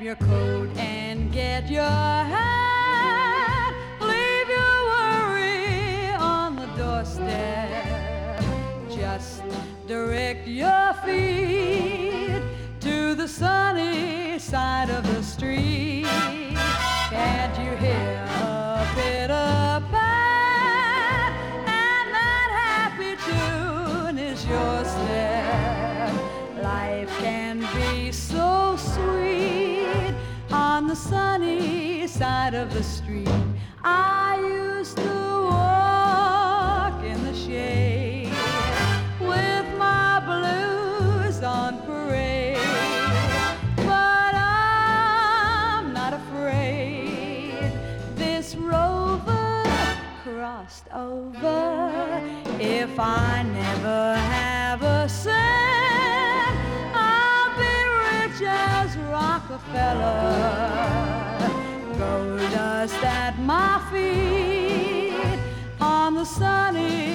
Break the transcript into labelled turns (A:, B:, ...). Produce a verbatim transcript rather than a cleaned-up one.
A: your coat and get your hat. Leave your worry on the doorstep. Just direct your feet to the sunny side of the street. Can't you hear a pitter-pat? And that happy tune is your step. Life can be so sweet on the sunny side of the street. I used to walk in the shade with my blues on parade, but I'm not afraid. This rover crossed over. If I never have a cent, I'll be rich as Rockefeller. Gold dust at my feet on the sunny